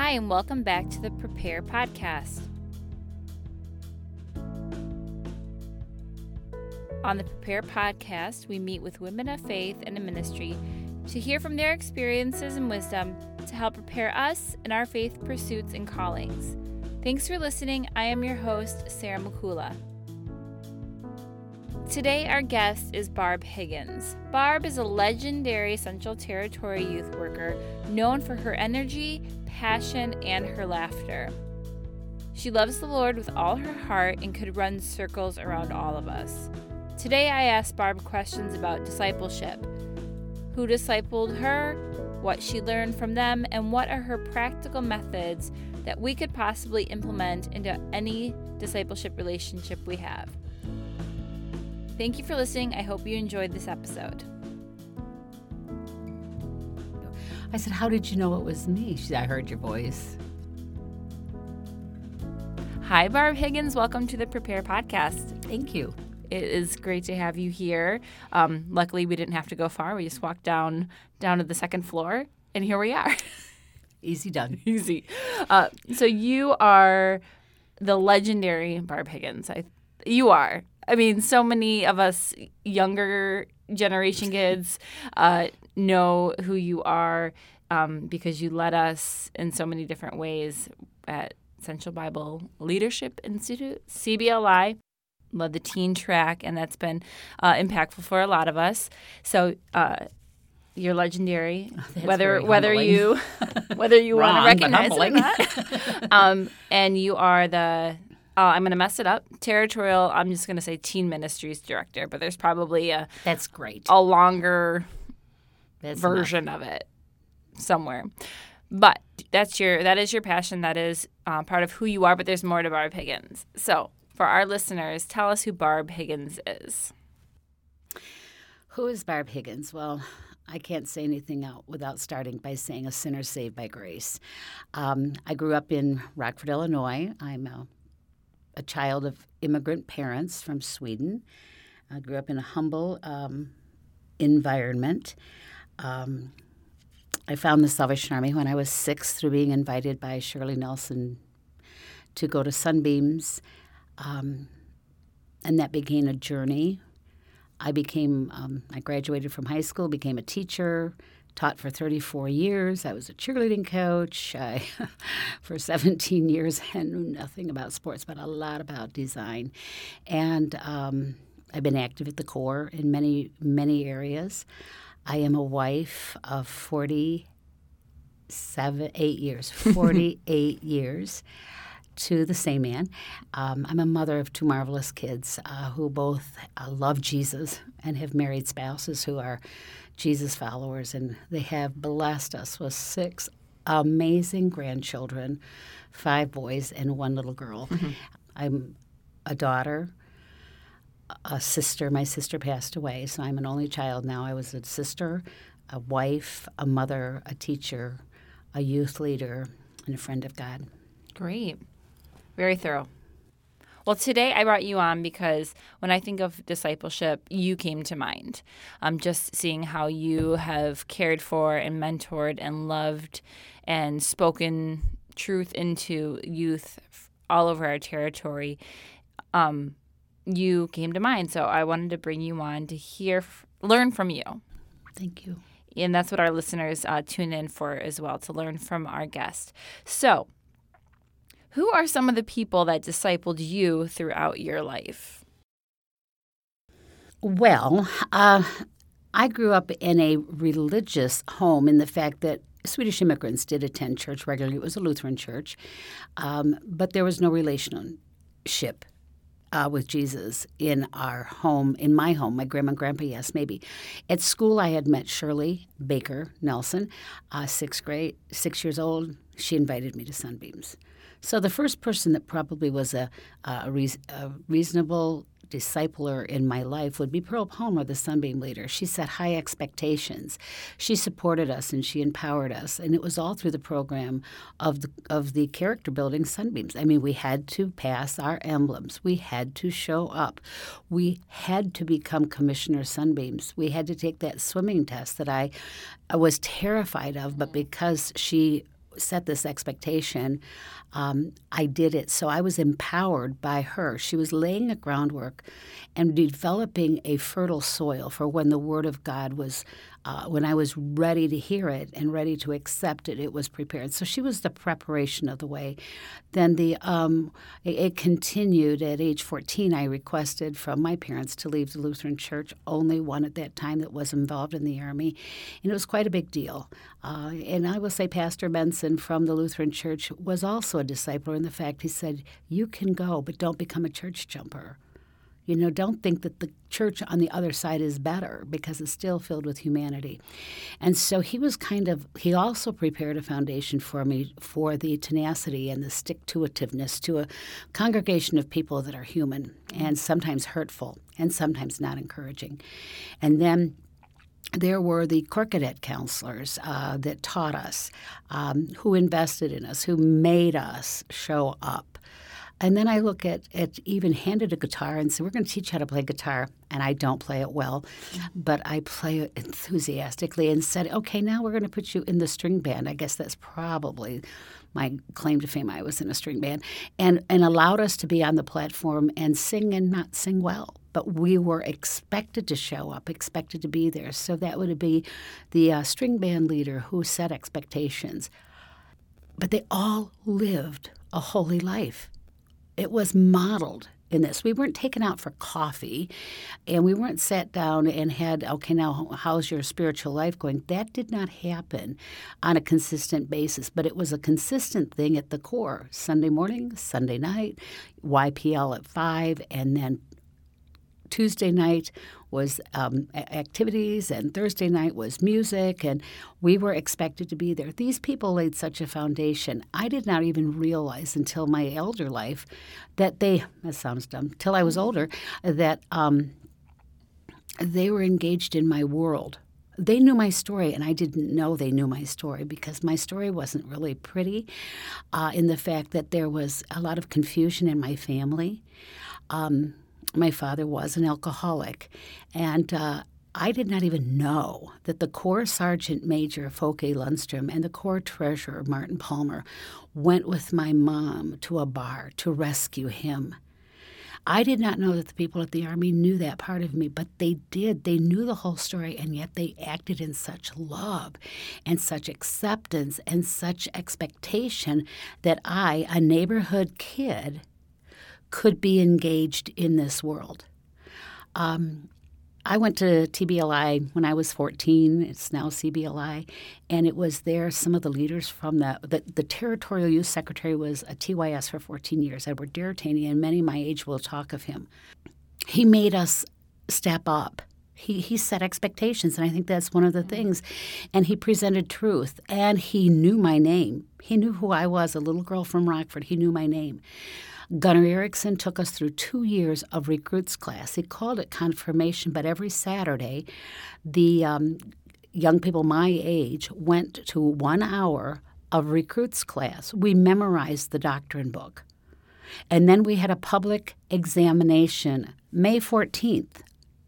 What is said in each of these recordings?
Hi, and welcome back to the Prepare Podcast. On the Prepare Podcast, we meet with women of faith and in ministry to hear from their experiences and wisdom to help prepare us in our faith pursuits and callings. Thanks for listening. I am your host, Sarah McCula. Today, our guest is Barb Higgins. Barb is a legendary Central Territory youth worker known for her energy, passion, and her laughter. She loves the Lord with all her heart and could run circles around all of us. Today, I asked Barb questions about discipleship. Who discipled her, what she learned from them, and what are her practical methods that we could possibly implement into any discipleship relationship we have. Thank you for listening. I hope you enjoyed this episode. I said, "How did you know it was me?" She said, "I heard your voice." Hi, Barb Higgins. Welcome to the Prepare Podcast. Thank you. It is great to have you here. Luckily, we didn't have to go far. We just walked down to the second floor, and here we are. Easy done. Easy. So you are the legendary Barb Higgins. You are. I mean, so many of us younger generation kids know who you are because you led us in so many different ways at Central Bible Leadership Institute, CBLI, led the teen track, and that's been impactful for a lot of us. So you're legendary, whether you want to recognize it or not. And you are the I'm going to mess it up. Territorial, I'm just going to say Teen Ministries Director, but there's probably That's great. A longer version of it somewhere. But that is your passion. That is part of who you are, but there's more to Barb Higgins. So for our listeners, tell us who Barb Higgins is. Who is Barb Higgins? Well, I can't say anything out without starting by saying a sinner saved by grace. I grew up in Rockford, Illinois. I'm a child of immigrant parents from Sweden. I grew up in a humble environment. I found the Salvation Army when I was 6 through being invited by Shirley Nelson to go to Sunbeams, and that began a journey. I graduated from high school, became a teacher, taught for 34 years. I was a cheerleading coach for 17 years and knew nothing about sports, but a lot about design. And I've been active at the Corps in many, many areas. I am a wife of 48 years to the same man. I'm a mother of 2 marvelous kids who both love Jesus and have married spouses who are Jesus followers, and they have blessed us with 6 amazing grandchildren, 5 boys and 1 little girl. Mm-hmm. I'm a daughter, a sister. My sister passed away, so I'm an only child now. I was a sister, a wife, a mother, a teacher, a youth leader, and a friend of God. Great. Very thorough. Well, today I brought you on because when I think of discipleship, you came to mind. Just seeing how you have cared for and mentored and loved and spoken truth into youth all over our territory, you came to mind. So I wanted to bring you on to learn from you. Thank you. And that's what our listeners tune in for as well, to learn from our guest. So who are some of the people that discipled you throughout your life? Well, I grew up in a religious home in the fact that Swedish immigrants did attend church regularly. It was a Lutheran church, but there was no relationship with Jesus in our home, in my home. My grandma and grandpa, yes, maybe. At school, I had met Shirley Baker Nelson, 6th grade, 6 years old. She invited me to Sunbeams. So the first person that probably was a reasonable discipler in my life would be Pearl Palmer, the Sunbeam leader. She set high expectations. She supported us and she empowered us, and it was all through the program of the character building Sunbeams. I mean, we had to pass our emblems. We had to show up. We had to become Commissioner Sunbeams. We had to take that swimming test that I was terrified of, but because she set this expectation, I did it. So I was empowered by her. She was laying a groundwork and developing a fertile soil for when the Word of God was, when I was ready to hear it and ready to accept it, it was prepared. So she was the preparation of the way. Then it continued. At age 14, I requested from my parents to leave the Lutheran Church, only one at that time that was involved in the Army, and it was quite a big deal. And I will say Pastor Benson from the Lutheran Church was also a discipler in the fact he said, you can go, but don't become a church jumper. Don't think that the church on the other side is better because it's still filled with humanity. And so he also prepared a foundation for me for the tenacity and the stick-to-itiveness to a congregation of people that are human and sometimes hurtful and sometimes not encouraging. And then there were the Corps Cadet counselors that taught us, who invested in us, who made us show up. And then I look at even handed a guitar and said, we're going to teach you how to play guitar. And I don't play it well, but I play it enthusiastically and said, okay, now we're going to put you in the string band. I guess that's probably my claim to fame. I was in a string band and allowed us to be on the platform and sing and not sing well. But we were expected to show up, expected to be there. So that would be the string band leader who set expectations. But they all lived a holy life. It was modeled in this. We weren't taken out for coffee, and we weren't sat down and had, okay, now how's your spiritual life going? That did not happen on a consistent basis, but it was a consistent thing at the core. Sunday morning, Sunday night, YPL at 5, and then Tuesday night was activities, and Thursday night was music, and we were expected to be there. These people laid such a foundation. I did not even realize until my elder life that that sounds dumb, till I was older, that they were engaged in my world. They knew my story, and I didn't know they knew my story because my story wasn't really pretty in the fact that there was a lot of confusion in my family. My father was an alcoholic, and I did not even know that the Corps Sergeant Major Folke Lundstrom and the Corps Treasurer Martin Palmer went with my mom to a bar to rescue him. I did not know that the people at the Army knew that part of me, but they did. They knew the whole story, and yet they acted in such love and such acceptance and such expectation that I, a neighborhood kid, could be engaged in this world. I went to TBLI when I was 14. It's now CBLI. And it was there some of the leaders from the Territorial Youth Secretary was a TYS for 14 years, Edward Deratani, and many my age will talk of him. He made us step up. He set expectations, and I think that's one of the things. And he presented truth, and he knew my name. He knew who I was, a little girl from Rockford. He knew my name. Gunnar Erickson took us through 2 years of recruits class. He called it confirmation, but every Saturday, the young people my age went to 1 hour of recruits class. We memorized the doctrine book. And then we had a public examination, May 14th,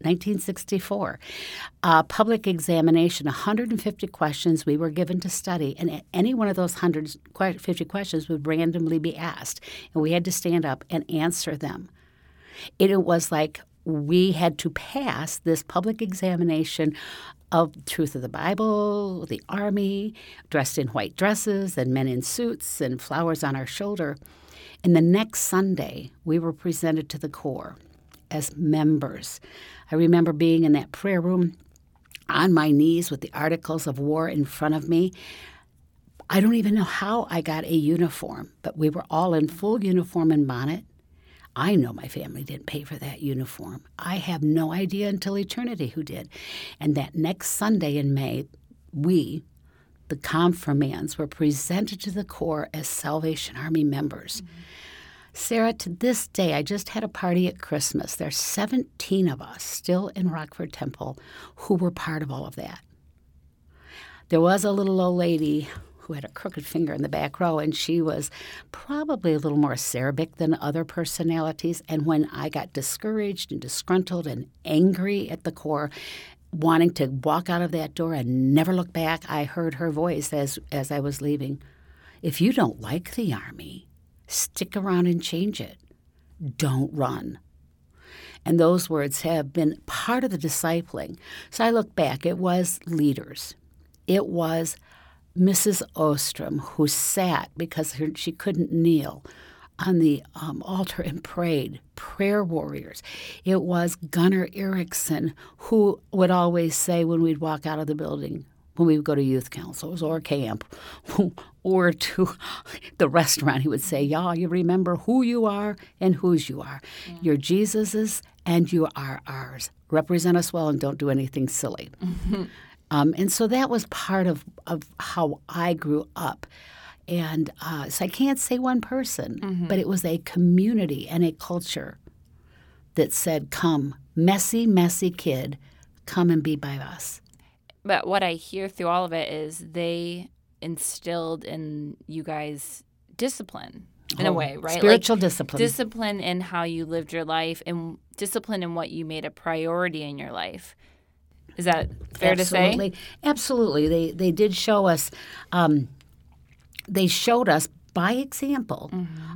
1964, public examination, 150 questions we were given to study, and any one of those 150 questions would randomly be asked, and we had to stand up and answer them. It was like we had to pass this public examination of truth of the Bible, the Army, dressed in white dresses, and men in suits and flowers on our shoulder. And the next Sunday, we were presented to the Corps as members. I remember being in that prayer room on my knees with the Articles of War in front of me. I don't even know how I got a uniform, but we were all in full uniform and bonnet. I know my family didn't pay for that uniform. I have no idea until eternity who did. And that next Sunday in May, we, the confirmands, were presented to the Corps as Salvation Army members. Mm-hmm. Sarah, to this day, I just had a party at Christmas. There's 17 of us still in Rockford Temple who were part of all of that. There was a little old lady who had a crooked finger in the back row, and she was probably a little more acerbic than other personalities. And when I got discouraged and disgruntled and angry at the Corps, wanting to walk out of that door and never look back, I heard her voice as I was leaving. If you don't like the Army, stick around and change it. Don't run. And those words have been part of the discipling. So I look back, it was leaders. It was Mrs. Ostrom, who sat because she couldn't kneel on the altar and prayed, prayer warriors. It was Gunnar Erickson, who would always say when we'd walk out of the building, when we would go to youth councils or camp or to the restaurant, he would say, y'all, you remember who you are and whose you are. Yeah. You're Jesus's and you are ours. Represent us well and don't do anything silly. Mm-hmm. And so that was part of how I grew up. And so I can't say one person, but it was a community and a culture that said, come, messy, messy kid, come and be by us. But what I hear through all of it is they instilled in you guys discipline in a way, right? Spiritual discipline. Discipline in how you lived your life and discipline in what you made a priority in your life. Is that fair to say? Absolutely. They did show us they showed us by example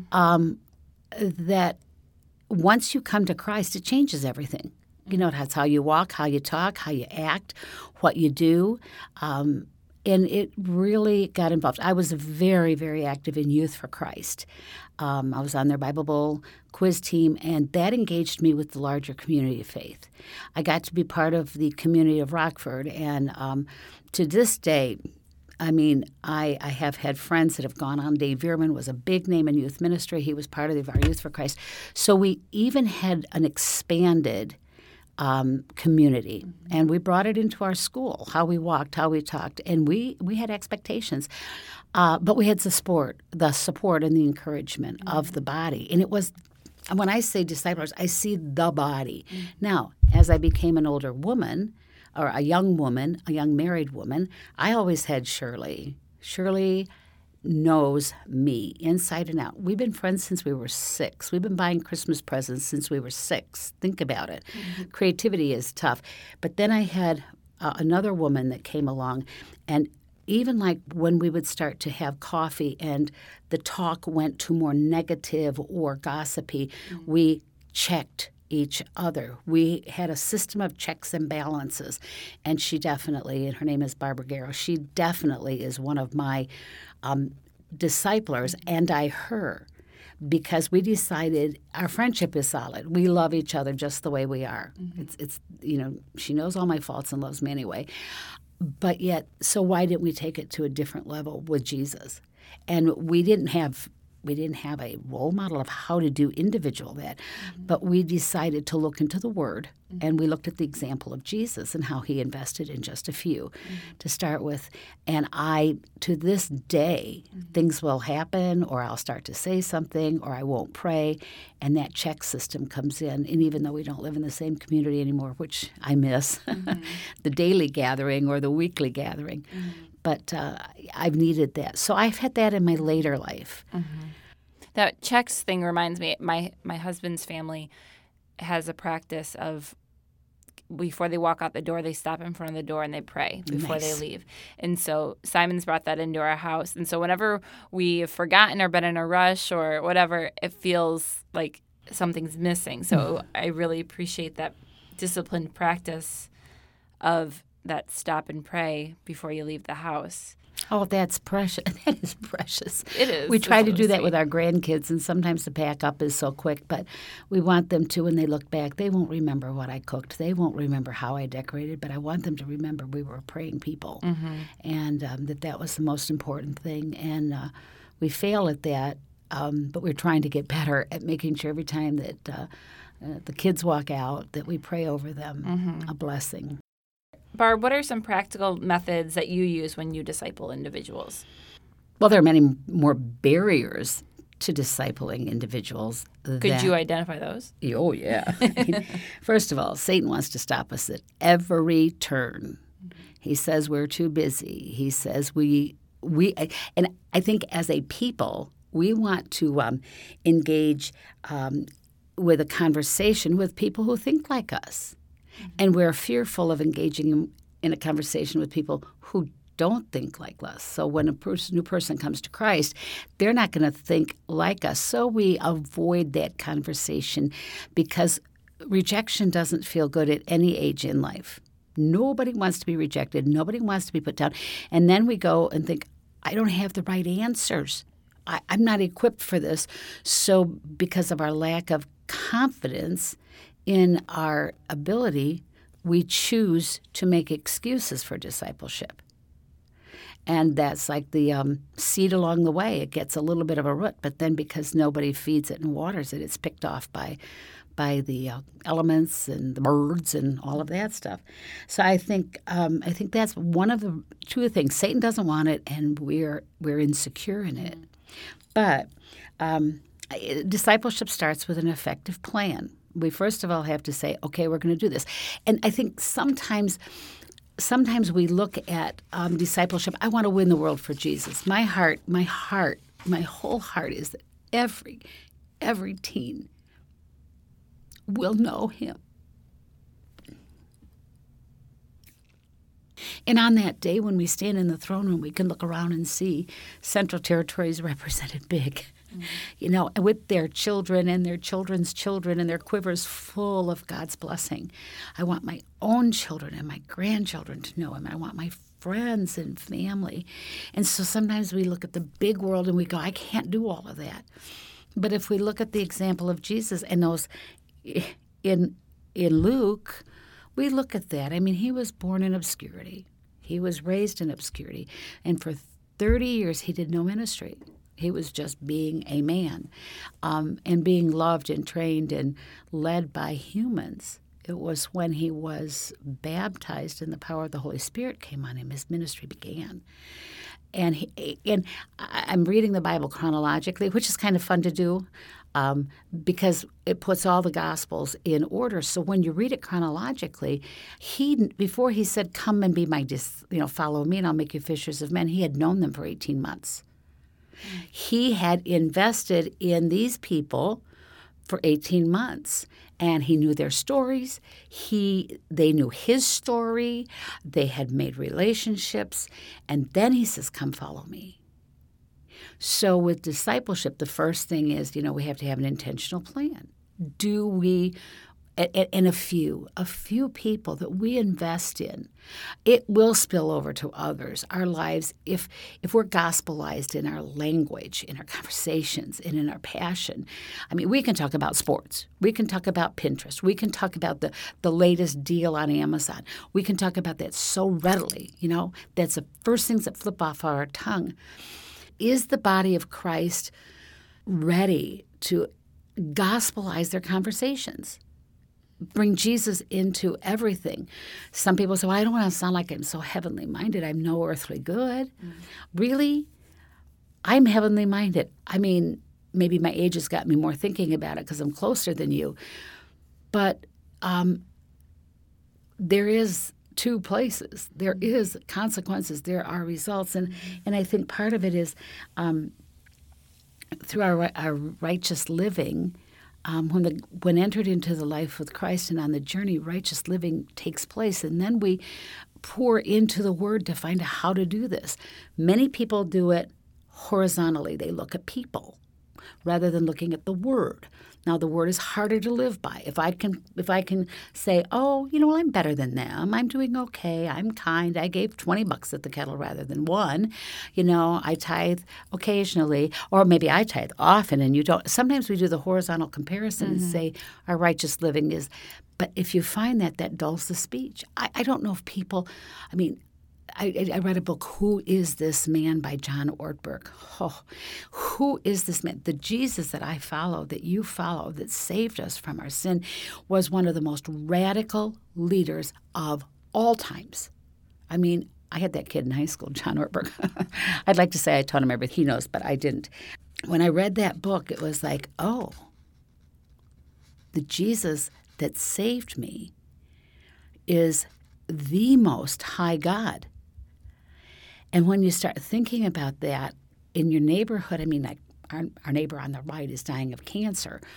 that once you come to Christ, it changes everything. You know, that's how you walk, how you talk, how you act, what you do. And it really got involved. I was very, very active in Youth for Christ. I was on their Bible Bowl quiz team, and that engaged me with the larger community of faith. I got to be part of the community of Rockford, and to this day, I mean, I have had friends that have gone on. Dave Veerman was a big name in youth ministry. He was part of our Youth for Christ. So we even had an expanded community, and we brought it into our school, how we walked, how we talked, and we had expectations. But we had the support and the encouragement of the body. And it was, when I say disciples, I see the body. Now, as I became an older woman, or a young married woman, I always had Shirley. Shirley knows me inside and out. We've been friends since we were 6. We've been buying Christmas presents since we were 6. Think about it. Creativity is tough. But then I had another woman that came along, and even like when we would start to have coffee and the talk went to more negative or gossipy, we checked each other. We had a system of checks and balances, and she definitely, and her name is Barbara Garrow, she definitely is one of my disciplers, and I her, because we decided our friendship is solid. We love each other just the way we are. It's you know, she knows all my faults and loves me anyway. But yet, so why didn't we take it to a different level with Jesus? And we didn't have a role model of how to do individual that, but we decided to look into the Word, and we looked at the example of Jesus and how he invested in just a few to start with. And to this day, things will happen, or I'll start to say something, or I won't pray, and that check system comes in. And even though we don't live in the same community anymore, which I miss, the daily gathering or the weekly gathering, but I've needed that. So I've had that in my later life. That checks thing reminds me, my husband's family has a practice of before they walk out the door, they stop in front of the door and they pray before they leave. And so Simon's brought that into our house. And so whenever we've forgotten or been in a rush or whatever, it feels like something's missing. So I really appreciate that disciplined practice of that stop and pray before you leave the house. Oh, that's precious. That is precious. It is. We try to do that with our grandkids, and sometimes the pack up is so quick, but we want them to, when they look back, they won't remember what I cooked. They won't remember how I decorated, but I want them to remember we were praying people, and that was the most important thing. And we fail at that, but we're trying to get better at making sure every time that the kids walk out that we pray over them a blessing. Barb, what are some practical methods that you use when you disciple individuals? Well, there are many more barriers to discipling individuals. Could you identify those? Oh, yeah. First of all, Satan wants to stop us at every turn. He says we're too busy. He says and I think as a people, we want to engage with a conversation with people who think like us. And we're fearful of engaging in a conversation with people who don't think like us. So when a new person comes to Christ, they're not going to think like us. So we avoid that conversation because rejection doesn't feel good at any age in life. Nobody wants to be rejected. Nobody wants to be put down. And then we go and think, I don't have the right answers. I'm not equipped for this. So because of our lack of confidence in our ability, we choose to make excuses for discipleship. And that's like the seed along the way. It gets a little bit of a root, but then because nobody feeds it and waters it, it's picked off by the elements and the birds and all of that stuff. So I think that's one of the two things. Satan doesn't want it, and we're insecure in it. But discipleship starts with an effective plan. We first of all have to say, okay, we're going to do this. And I think sometimes we look at discipleship. I want to win the world for Jesus. My whole heart is that every teen will know him. And on that day when we stand in the throne room, we can look around and see Central Territories represented big, with their children and their children's children and their quivers full of God's blessing. I want my own children and my grandchildren to know him. I want my friends and family. And so sometimes we look at the big world and we go, I can't do all of that. But if we look at the example of Jesus and those in Luke, we look at that. I mean, he was born in obscurity. He was raised in obscurity. And for 30 years, he did no ministry. He was just being a man and being loved and trained and led by humans. It was when he was baptized and the power of the Holy Spirit came on him, his ministry began. And I'm reading the Bible chronologically, which is kind of fun to do because it puts all the Gospels in order. So when you read it chronologically, before he said, "Come and be my, follow me, and I'll make you fishers of men," he had known them for 18 months. He had invested in these people for 18 months, and he knew their stories. They knew his story. They had made relationships, and then he says, "Come follow me." So with discipleship, the first thing is, we have to have an intentional plan. Do we, and a few people that we invest in, it will spill over to others. Our lives, if we're gospelized in our language, in our conversations, and in our passion. I mean, we can talk about sports. We can talk about Pinterest. We can talk about the latest deal on Amazon. We can talk about that so readily, That's the first things that flip off our tongue. Is the body of Christ ready to gospelize their conversations? Bring Jesus into everything. Some people say, well, I don't want to sound like I'm so heavenly minded. I'm no earthly good. Mm-hmm. Really? I'm heavenly minded. I mean, maybe my age has got me more thinking about it because I'm closer than you. But there is two places. There is consequences. There are results. And I think part of it is through our righteous living, when entered into the life with Christ and on the journey, righteous living takes place. And then we pour into the Word to find out how to do this. Many people do it horizontally. They look at people rather than looking at the Word. Now, the Word is harder to live by. If I can say, oh, I'm better than them. I'm doing okay. I'm kind. I gave $20 at the kettle rather than one. I tithe occasionally, or maybe I tithe often and you don't. Sometimes we do the horizontal comparison and say our righteous living is. But if you find that dulls the speech. I don't know if people, I read a book, Who is This Man by John Ortberg. Oh, who is this man? The Jesus that I follow, that you follow, that saved us from our sin, was one of the most radical leaders of all times. I had that kid in high school, John Ortberg. I'd like to say I taught him everything he knows, but I didn't. When I read that book, it was like, oh, the Jesus that saved me is the Most High God. And when you start thinking about that in your neighborhood, like our neighbor on the right is dying of cancer.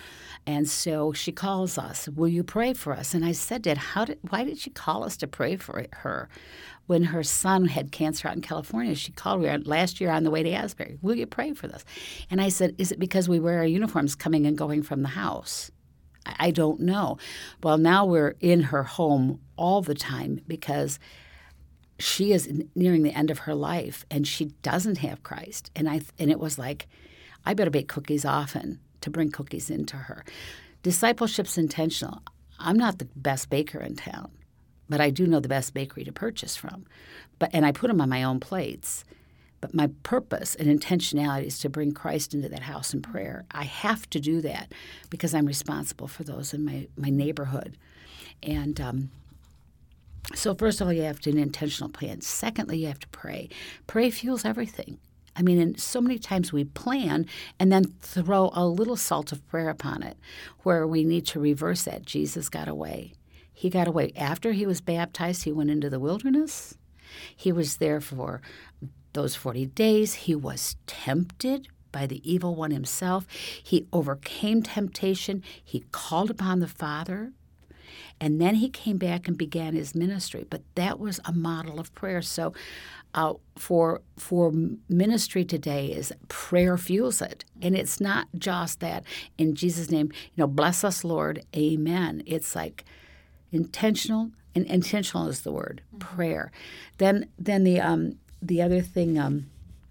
And so she calls us, will you pray for us? And I said, Dad, why did she call us to pray for her? When her son had cancer out in California, she called me last year on the way to Asbury. Will you pray for this? And I said, is it because we wear our uniforms coming and going from the house? I don't know. Well, now we're in her home all the time because she is nearing the end of her life and she doesn't have Christ. And it was like, I better bake cookies often to bring cookies into her. Discipleship's intentional. I'm not the best baker in town, but I do know the best bakery to purchase from. And I put them on my own plates. But my purpose and intentionality is to bring Christ into that house in prayer. I have to do that because I'm responsible for those in my neighborhood. And so first of all, you have to have an intentional plan. Secondly, you have to pray. Pray fuels everything. I mean, and so many times we plan and then throw a little salt of prayer upon it where we need to reverse that. Jesus got away. He got away. After he was baptized, he went into the wilderness. He was there for those 40 days. He was tempted by the evil one himself. He overcame temptation. He called upon the Father. And then he came back and began his ministry. But that was a model of prayer. So for ministry today is prayer fuels it. And it's not just that in Jesus' name, bless us, Lord, amen. It's like intentional, and intentional is the word, prayer. Then the other thing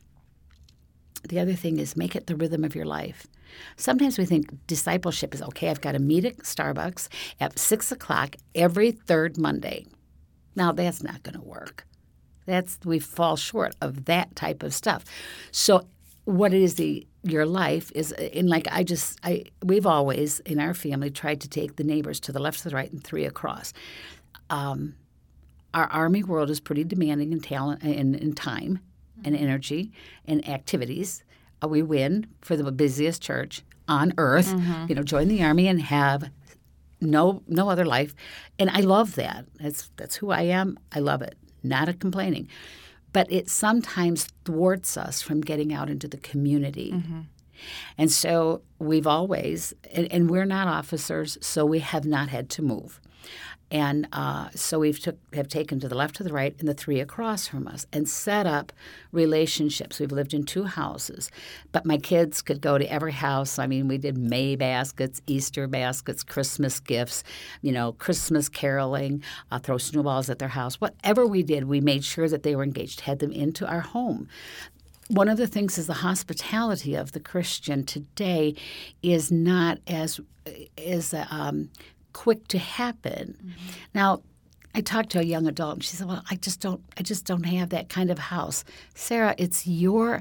is make it the rhythm of your life. Sometimes we think discipleship is, okay, I've got to meet at Starbucks at 6 o'clock every third Monday. Now, that's not going to work. We fall short of that type of stuff. So what it is your life is, we've always, in our family, tried to take the neighbors to the left, to the right, and 3 across. Our Army world is pretty demanding in talent and in time and energy and activities. We win for the busiest church on earth, join the Army and have no other life. And I love that. That's who I am. I love it. Not a complaining. But it sometimes thwarts us from getting out into the community. Mm-hmm. And so we've always, and we're not officers, so we have not had to move. And so have taken to the left, to the right, and the 3 across from us and set up relationships. We've lived in 2 houses. But my kids could go to every house. I mean, we did May baskets, Easter baskets, Christmas gifts, Christmas caroling, throw snowballs at their house. Whatever we did, we made sure that they were engaged, had them into our home. One of the things is the hospitality of the Christian today is not as quick to happen. Mm-hmm. Now, I talked to a young adult, and she said, "Well, I just don't have that kind of house." Sarah, it's your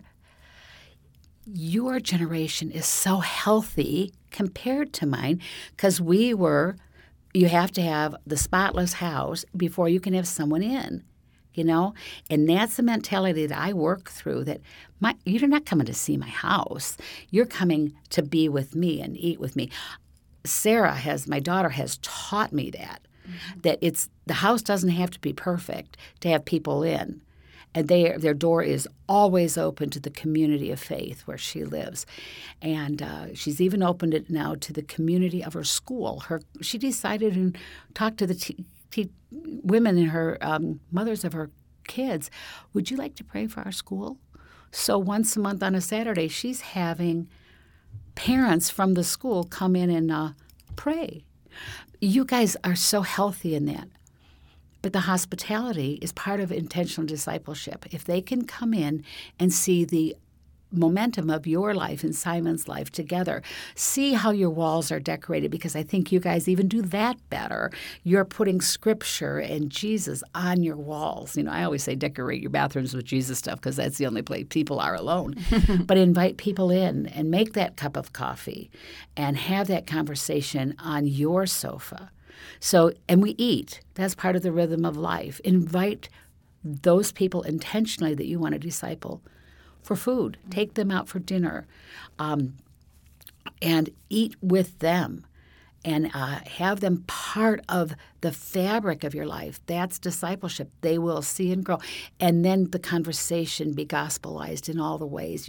generation is so healthy compared to mine because you have to have the spotless house before you can have someone in. And that's the mentality that I work through, that you're not coming to see my house. You're coming to be with me and eat with me. My daughter has taught me that the house doesn't have to be perfect to have people in. And their door is always open to the community of faith where she lives. And she's even opened it now to the community of her school. She decided and talked to the women and her mothers of her kids, would you like to pray for our school? So once a month on a Saturday, she's having parents from the school come in and pray. You guys are so healthy in that. But the hospitality is part of intentional discipleship. If they can come in and see the momentum of your life and Simon's life together, see how your walls are decorated, because I think you guys even do that better. You're putting Scripture and Jesus on your walls. I always say decorate your bathrooms with Jesus stuff because that's the only place people are alone. But invite people in and make that cup of coffee and have that conversation on your sofa. And we eat. That's part of the rhythm of life. Invite those people intentionally that you want to disciple for food. Take them out for dinner and eat with them. and have them part of the fabric of your life. That's discipleship. They will see and grow. And then the conversation be gospelized in all the ways.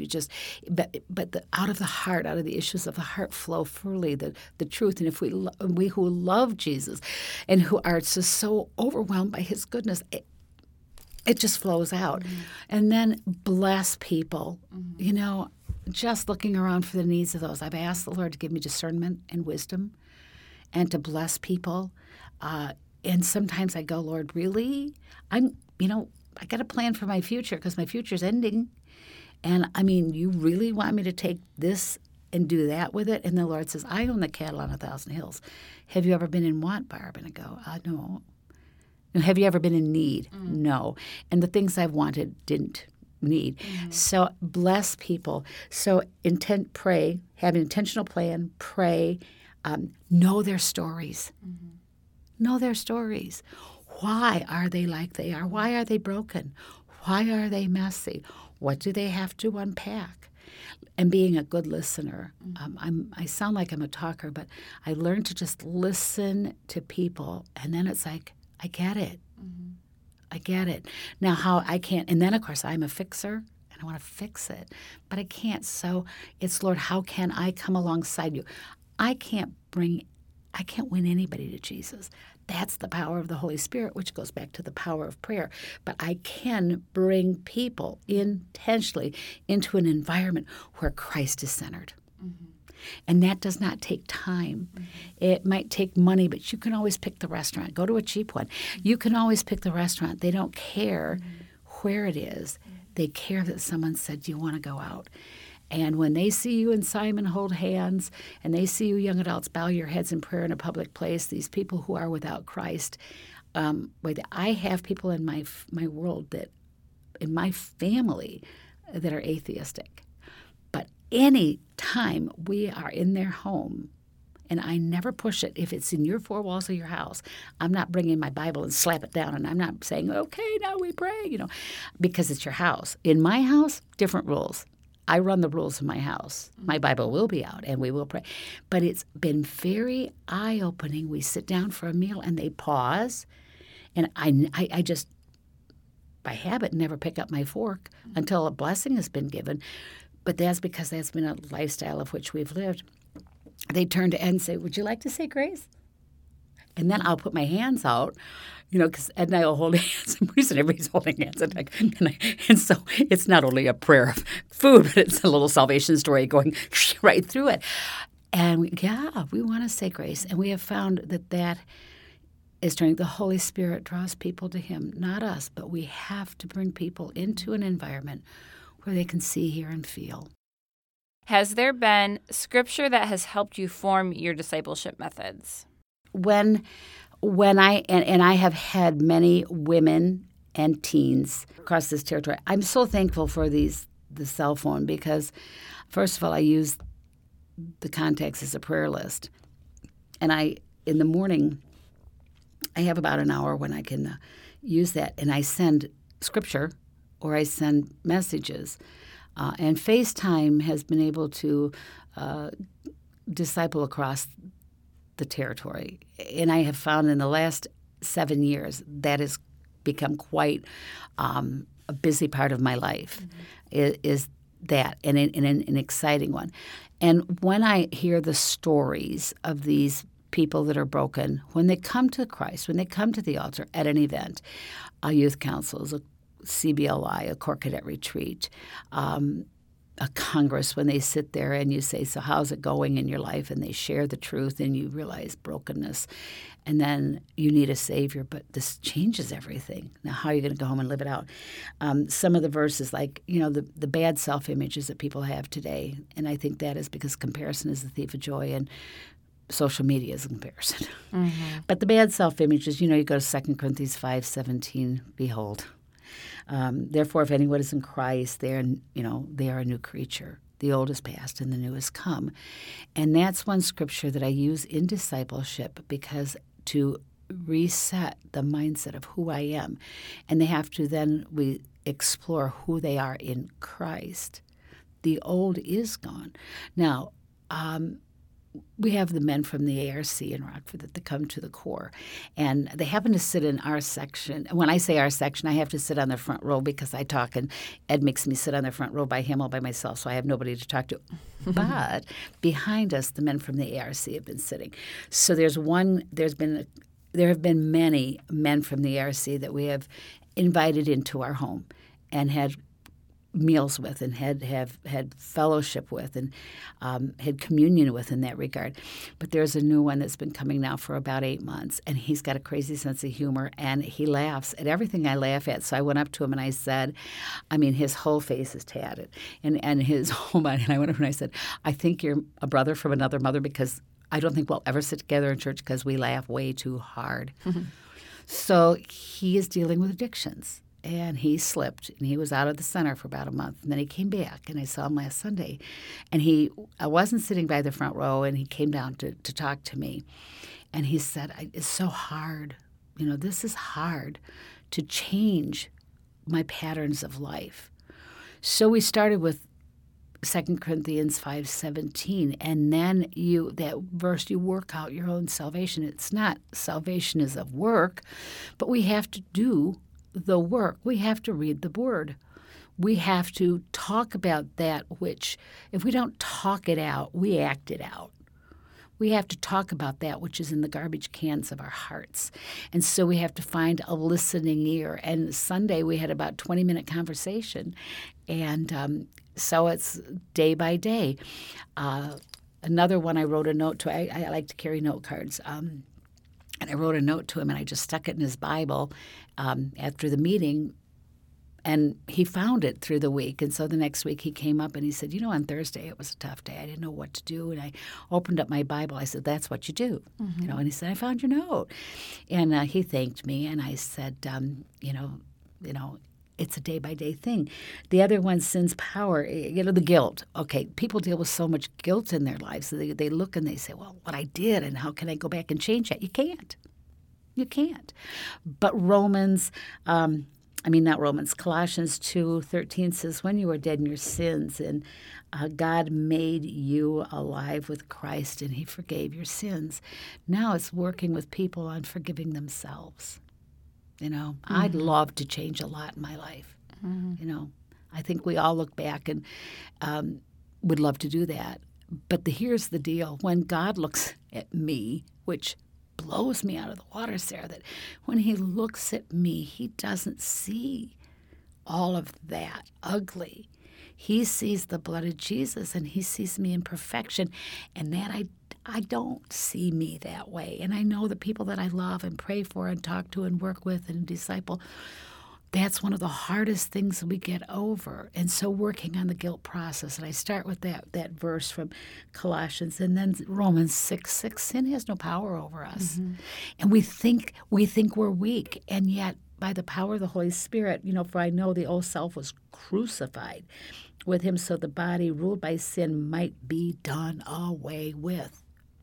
Out of the heart, out of the issues of the heart flow freely the truth. And if we who love Jesus and who are just so overwhelmed by his goodness, it just flows out. Mm-hmm. And then bless people, just looking around for the needs of those. I've asked the Lord to give me discernment and wisdom and to bless people. And sometimes I go, Lord, really? I got a plan for my future because my future's ending. And, you really want me to take this and do that with it? And the Lord says, I own the cattle on 1,000 hills. Have you ever been in want, Barb? And I go, no. Have you ever been in need? Mm-hmm. No. And the things I've wanted didn't need. Mm-hmm. So bless people. So pray, have an intentional plan, pray, know their stories. Mm-hmm. Know their stories. Why are they like they are? Why are they broken? Why are they messy? What do they have to unpack? And being a good listener. Mm-hmm. I sound like I'm a talker, but I learned to just listen to people, and then it's like, I get it. Mm-hmm. I get it. Now how I can't, and then of course I'm a fixer and I want to fix it, but I can't. So it's, Lord, how can I come alongside you? I can't win anybody to Jesus. That's the power of the Holy Spirit, which goes back to the power of prayer. But I can bring people intentionally into an environment where Christ is centered. Mm-hmm. And that does not take time. Mm-hmm. It might take money, but you can always pick the restaurant. Go to a cheap one. You can always pick the restaurant. They don't care where it is. They care that someone said, do you want to go out? And when they see you and Simon hold hands, and they see you young adults bow your heads in prayer in a public place, these people who are without Christ, I have people in my world that, in my family, that are atheistic. But any time we are in their home, and I never push it, if it's in your four walls of your house, I'm not bringing my Bible and slap it down, and I'm not saying, okay, now we pray, because it's your house. In my house, different rules. I run the rules of my house. My Bible will be out, and we will pray. But it's been very eye-opening. We sit down for a meal, and they pause, and I just, by habit, never pick up my fork until a blessing has been given. But that's because that's been a lifestyle of which we've lived. They turn to Ed and say, would you like to say grace? And then I'll put my hands out, because Ed and I will hold hands. And pretty soon everybody's holding hands. And so it's not only a prayer of food, but it's a little salvation story going right through it. And we want to say grace. And we have found that is turning. The Holy Spirit draws people to him, not us, but we have to bring people into an environment where they can see, hear, and feel. Has there been scripture that has helped you form your discipleship methods? When I have had many women and teens across this territory, I'm so thankful for the cell phone because, first of all, I use the contacts as a prayer list. And in the morning, I have about an hour when I can use that, and I send scripture or I send messages. And FaceTime has been able to disciple across the territory. And I have found in the last 7 years that has become quite a busy part of my life, is that, and an exciting one. And when I hear the stories of these people that are broken, when they come to Christ, when they come to the altar at an event, youth councils, a CBLI, a Core Cadet retreat, a Congress, when they sit there and you say, so how's it going in your life? And they share the truth and you realize brokenness. And then you need a Savior, but this changes everything. Now, how are you going to go home and live it out? Some of the verses, like, the bad self-images that people have today, and I think that is because comparison is the thief of joy, and social media is a comparison. Mm-hmm. But the bad self-images, you go to 2 Corinthians 5:17, behold. Therefore, if anyone is in Christ, they are a new creature. The old is past and the new has come. And that's one scripture that I use in discipleship because to reset the mindset of who I am. And they have to then we explore who they are in Christ. The old is gone. Now, we have the men from the ARC in Rockford that come to the core, and they happen to sit in our section. When I say our section, I have to sit on the front row because I talk, and Ed makes me sit on the front row by him all by myself, so I have nobody to talk to. But behind us, the men from the ARC have been sitting. So there have been many men from the ARC that we have invited into our home and had meals with and had fellowship with and had communion with in that regard. But there's a new one that's been coming now for about 8 months, and he's got a crazy sense of humor, and he laughs at everything I laugh at. So I went up to him and I said, his whole face is tatted and his whole body. And I went up and I said, I think you're a brother from another mother because I don't think we'll ever sit together in church because we laugh way too hard. Mm-hmm. So he is dealing with addictions. And he slipped, and he was out of the center for about a month. And then he came back, and I saw him last Sunday. And I wasn't sitting by the front row, and he came down to talk to me. And he said, it's so hard. This is hard to change my patterns of life. So we started with 2 Corinthians 5:17, and then that verse, you work out your own salvation. It's not salvation is of work, but we have to do the work. We have to read the Word. We have to talk about that which, if we don't talk it out, we act it out. We have to talk about that which is in the garbage cans of our hearts. And so we have to find a listening ear. And Sunday we had about 20-minute conversation. And so it's day by day. Another one I wrote a note to. I like to carry note cards. And I wrote a note to him, and I just stuck it in his Bible after the meeting, and he found it through the week. And so the next week he came up and he said, on Thursday it was a tough day. I didn't know what to do, and I opened up my Bible. I said, that's what you do. Mm-hmm. And he said, I found your note. And he thanked me, and I said, it's a day-by-day thing. The other one, sin's power, the guilt. Okay, people deal with so much guilt in their lives. So they look and they say, well, what I did and how can I go back and change that? You can't. You can't. But Colossians 2:13 says, when you were dead in your sins and God made you alive with Christ and he forgave your sins. Now it's working with people on forgiving themselves. Mm-hmm. I'd love to change a lot in my life. Mm-hmm. I think we all look back and would love to do that. But here's the deal. When God looks at me, which blows me out of the water, Sarah, that when he looks at me, he doesn't see all of that ugly. He sees the blood of Jesus, and he sees me in perfection, and that I don't see me that way. And I know the people that I love and pray for and talk to and work with and disciple, that's one of the hardest things we get over. And so working on the guilt process, and I start with that verse from Colossians, and then Romans 6:6, sin has no power over us. Mm-hmm. And we think we're weak, and yet by the power of the Holy Spirit, for I know the old self was crucified with him so the body ruled by sin might be done away with.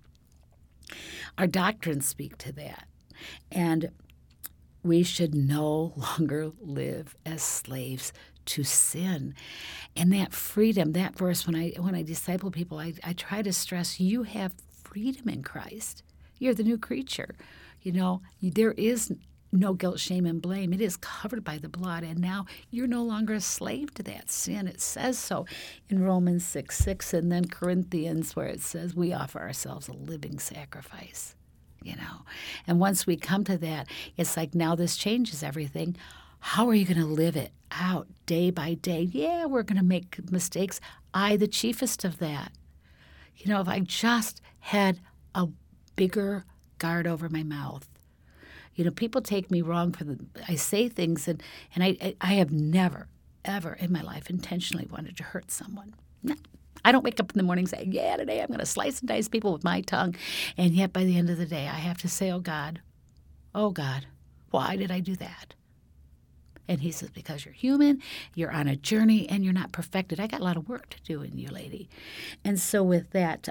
Our doctrines speak to that. And we should no longer live as slaves to sin. And that freedom, that verse, when I disciple people, I try to stress you have freedom in Christ. You're the new creature. There is no guilt, shame, and blame. It is covered by the blood, and now you're no longer a slave to that sin. It says so in Romans 6:6, and then Corinthians, where it says we offer ourselves a living sacrifice. And once we come to that, it's like now this changes everything. How are you going to live it out day by day? Yeah, we're going to make mistakes. The chiefest of that. If I just had a bigger guard over my mouth. People take me wrong I say things, and I have never, ever in my life intentionally wanted to hurt someone. No. I don't wake up in the morning saying, yeah, today I'm going to slice and dice people with my tongue. And yet by the end of the day, I have to say, oh, God, why did I do that? And he says, because you're human, you're on a journey, and you're not perfected. I got a lot of work to do in you, lady. And so with that,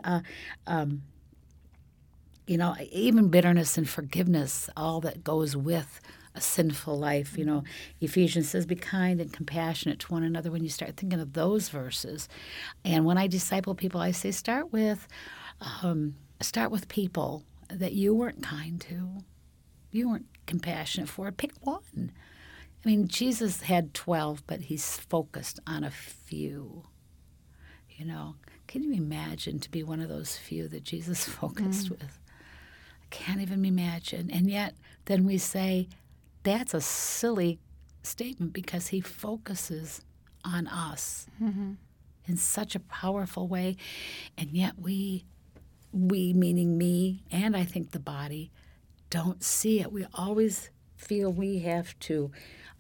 even bitterness and forgiveness, all that goes with a sinful life. Ephesians says, be kind and compassionate to one another when you start thinking of those verses. And when I disciple people, I say, start with Start with people that you weren't kind to, you weren't compassionate for. Pick one. I mean, Jesus had 12, but he's focused on a few. You know, can you imagine to be one of those few that Jesus focused with? I can't even imagine. And yet, then we say, that's a silly statement because he focuses on us in such a powerful way. And yet we, meaning me and I think the body, don't see it. We always feel we have to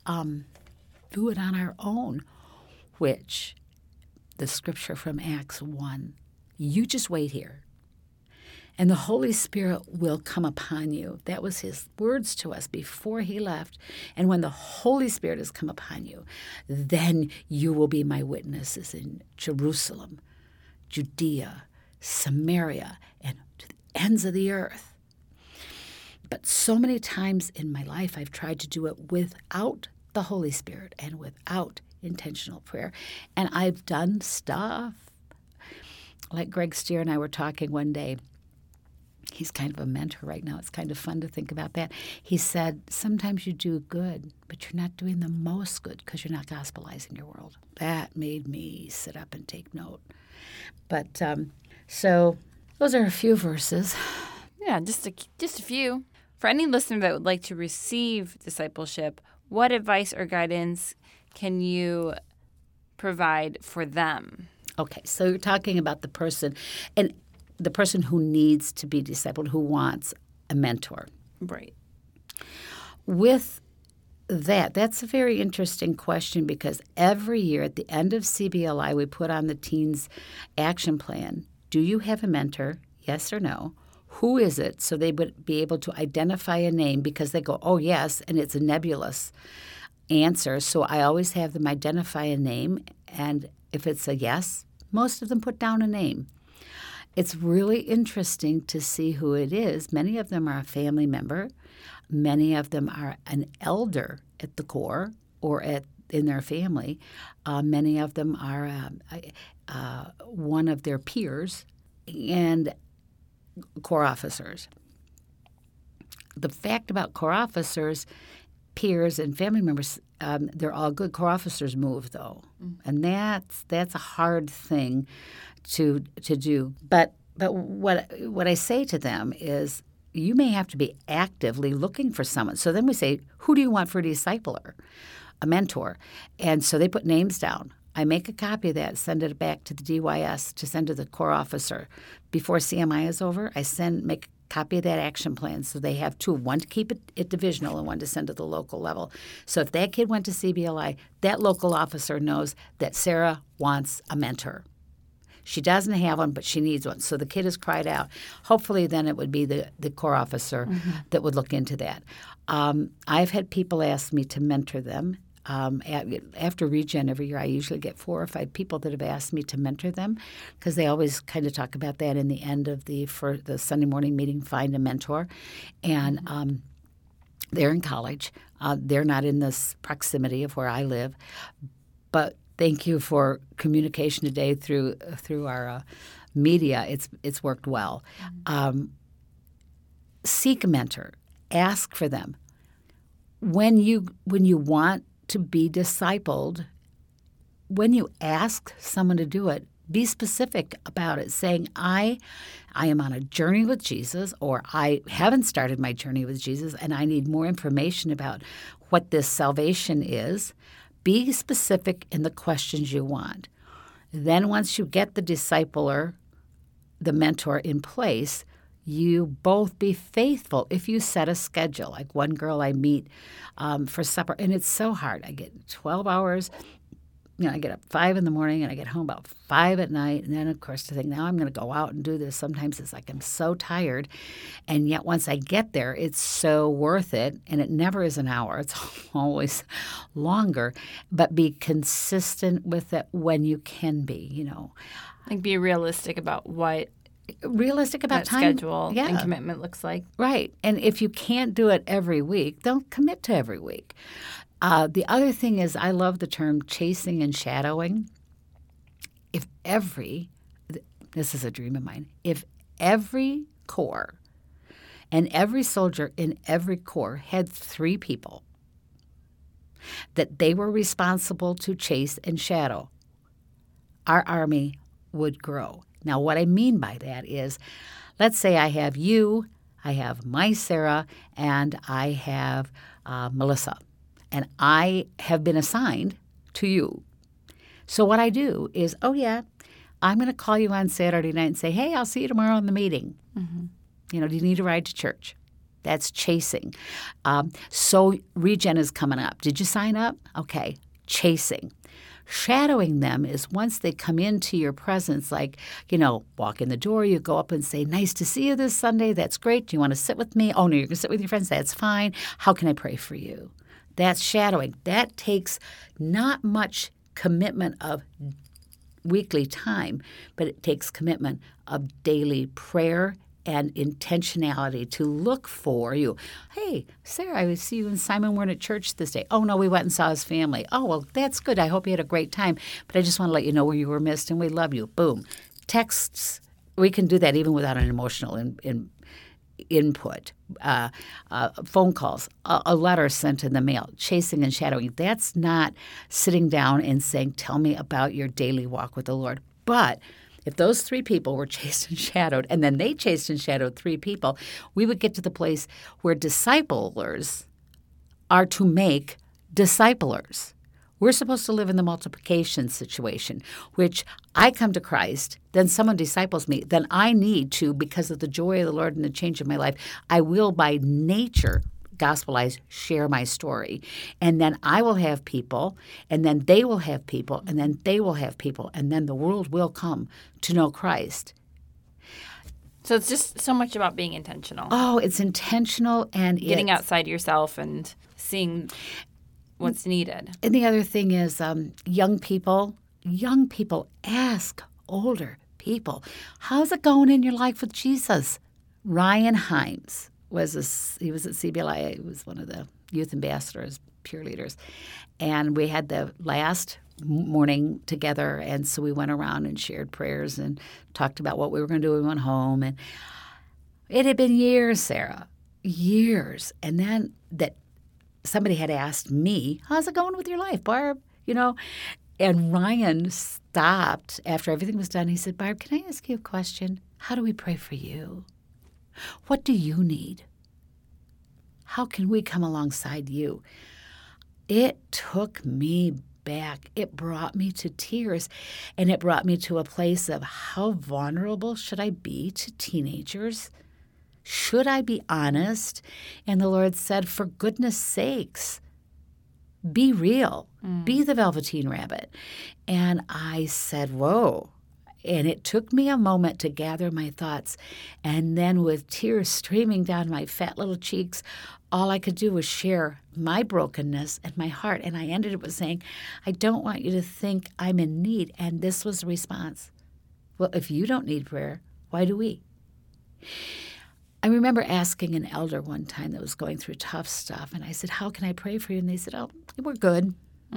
do it on our own, which the scripture from Acts 1, you just wait here, and the Holy Spirit will come upon you. That was his words to us before he left. And when the Holy Spirit has come upon you, then you will be my witnesses in Jerusalem, Judea, Samaria, and to the ends of the earth. But so many times in my life, I've tried to do it without the Holy Spirit and without intentional prayer. And I've done stuff. Like Greg Steer and I were talking one day. He's kind of a mentor right now. It's kind of fun to think about that. He said, sometimes you do good, but you're not doing the most good because you're not gospelizing your world. That made me sit up and take note. But so those are a few verses. Yeah, just a few. For any listener that would like to receive discipleship, what advice or guidance can you provide for them? Okay, so you're talking about the person, and the person who needs to be discipled, who wants a mentor. Right. With that, that's a very interesting question because every year at the end of CBLI, we put on the Teens Action Plan. Do you have a mentor? Yes or no? Who is it? So they would be able to identify a name because they go, oh, yes, and it's a nebulous answer. So I always have them identify a name, and if it's a yes, most of them put down a name. It's really interesting to see who it is. Many of them are a family member. Many of them are an elder at the core or in their family. Many of them are one of their peers and corps officers. The fact about corps officers, peers, and family members, they're all good. Corps officers move, though, and that's a hard thing to do. But what I say to them is, you may have to be actively looking for someone. So then we say, who do you want for a discipler, a mentor? And so they put names down. I make a copy of that, send it back to the DYS to send to the corps officer. Before CMI is over, I make a copy of that action plan so they have two, one to keep it divisional and one to send to the local level. So if that kid went to CBLI, that local officer knows that Sarah wants a mentor. She doesn't have one, but she needs one. So the kid has cried out. Hopefully then it would be the corps officer that would look into that. I've had people ask me to mentor them. After Regen every year, I usually get 4 or 5 people that have asked me to mentor them because they always kind of talk about that in the end of the Sunday morning meeting, find a mentor. And they're in college. They're not in this proximity of where I live. But thank you for communication today through our media. It's worked well. Seek a mentor. Ask for them. When you want to be discipled, when you ask someone to do it, be specific about it, saying, I am on a journey with Jesus, or I haven't started my journey with Jesus, and I need more information about what this salvation is. Be specific in the questions you want. Then once you get the discipler, the mentor in place, you both be faithful if you set a schedule. Like one girl I meet for supper, and it's so hard. I get 12 hours. I get up 5 in the morning and I get home about 5 at night. And then, of course, I think, now I'm going to go out and do this. Sometimes it's like I'm so tired. And yet once I get there, it's so worth it. And it never is an hour. It's always longer. But be consistent with it when you can be, Like be realistic about what realistic about that time schedule and commitment looks like. Right. And if you can't do it every week, don't commit to every week. The other thing is, I love the term chasing and shadowing. This is a dream of mine, if every corps and every soldier in every corps had 3 people that they were responsible to chase and shadow, our army would grow. Now, what I mean by that is, let's say I have you, I have my Sarah, and I have Melissa, and I have been assigned to you. So what I do is, oh, yeah, I'm going to call you on Saturday night and say, hey, I'll see you tomorrow in the meeting. Mm-hmm. You know, do you need a ride to church? That's chasing. So Regen is coming up. Did you sign up? Okay, chasing. Shadowing them is once they come into your presence, like, you know, walk in the door, you go up and say, nice to see you this Sunday. That's great. Do you want to sit with me? Oh, no, you're going to sit with your friends. That's fine. How can I pray for you? That's shadowing. That takes not much commitment of weekly time, but it takes commitment of daily prayer and intentionality to look for you. Hey, Sarah, I see you and Simon weren't at church this day. Oh, no, we went and saw his family. Oh, well, that's good. I hope you had a great time. But I just want to let you know where you were missed, and we love you. Boom. Texts, we can do that even without an emotional input. Phone calls, a letter sent in the mail, chasing and shadowing. That's not sitting down and saying, tell me about your daily walk with the Lord. But if those 3 people were chased and shadowed, and then they chased and shadowed 3 people, we would get to the place where disciplers are to make disciplers. We're supposed to live in the multiplication situation, which I come to Christ, then someone disciples me, then I need to, because of the joy of the Lord and the change of my life, I will by nature gospelize, share my story. And then I will have people, and then they will have people, and then they will have people, and then the world will come to know Christ. So it's just so much about being intentional. Oh, it's intentional and getting outside yourself and seeing what's needed. And the other thing is young people ask older people, how's it going in your life with Jesus? Ryan Himes he was at CBLI. He was one of the youth ambassadors, peer leaders. And we had the last morning together, and so we went around and shared prayers and talked about what we were going to do when we went home. And it had been years, Sarah, years. And then that somebody had asked me, how's it going with your life, Barb? You know, and Ryan stopped after everything was done. He said, Barb, can I ask you a question? How do we pray for you? What do you need? How can we come alongside you? It took me back. It brought me to tears, and it brought me to a place of how vulnerable should I be to teenagers? Should I be honest? And the Lord said, for goodness sakes, be real. Be the Velveteen Rabbit. And I said, whoa. And it took me a moment to gather my thoughts. And then with tears streaming down my fat little cheeks, all I could do was share my brokenness and my heart. And I ended it with saying, I don't want you to think I'm in need. And this was the response. Well, if you don't need prayer, why do we? I remember asking an elder one time that was going through tough stuff. And I said, how can I pray for you? And they said, oh, we're good.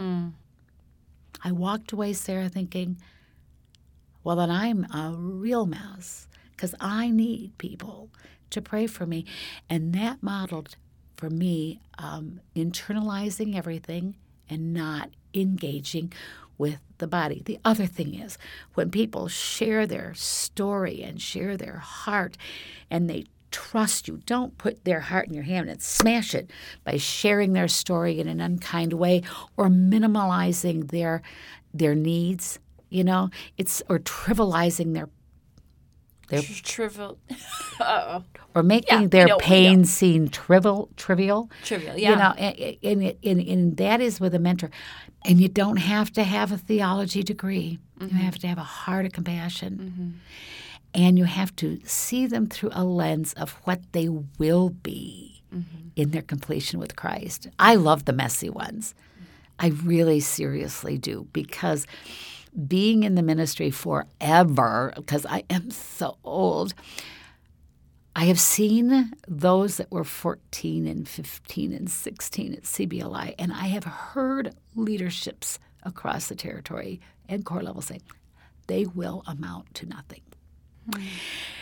I walked away, Sarah, thinking, well, then I'm a real mess because I need people to pray for me. And that modeled for me internalizing everything and not engaging with the body. The other thing is when people share their story and share their heart and they trust you, don't put their heart in your hand and smash it by sharing their story in an unkind way or minimalizing their needs. You know, or trivializing their trivial, or making their pain seem trivial. Trivial, yeah. You know, and that is with a mentor. And you don't have to have a theology degree. You have to have a heart of compassion, and you have to see them through a lens of what they will be in their completion with Christ. I love the messy ones. I really seriously do, because being in the ministry forever, because I am so old, I have seen those that were 14 and 15 and 16 at CBLI, and I have heard leaderships across the territory and core level say, they will amount to nothing.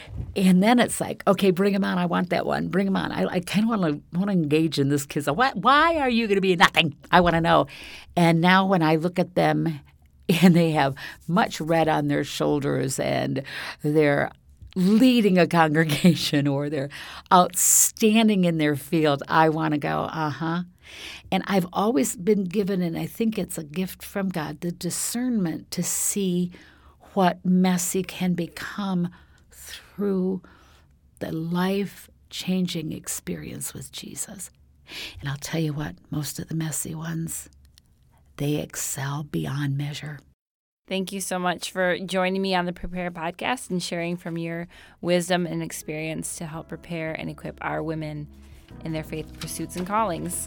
And then it's like, okay, bring them on. I want that one. Bring them on. I kind of want to engage in this kid. So why are you going to be nothing? I want to know. And now when I look at them and they have much red on their shoulders and they're leading a congregation or they're outstanding in their field, I want to go, uh-huh. And I've always been given, and I think it's a gift from God, the discernment to see what messy can become through the life-changing experience with Jesus. And I'll tell you what, most of the messy ones, they excel beyond measure. Thank you so much for joining me on the Prepare podcast and sharing from your wisdom and experience to help prepare and equip our women in their faith pursuits and callings.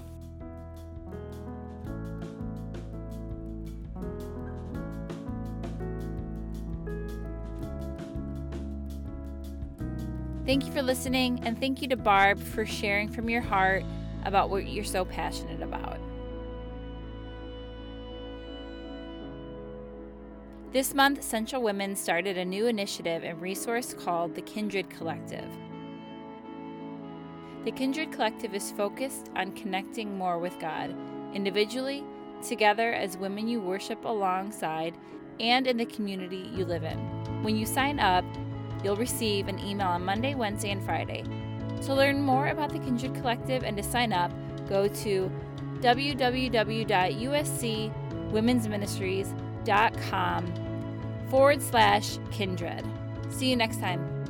Thank you for listening, and thank you to Barb for sharing from your heart about what you're so passionate about. This month, Central Women started a new initiative and resource called the Kindred Collective. The Kindred Collective is focused on connecting more with God, individually, together as women you worship alongside, and in the community you live in. When you sign up, you'll receive an email on Monday, Wednesday, and Friday. To learn more about the Kindred Collective and to sign up, go to www.uscwomensministries.com/kindred. See you next time.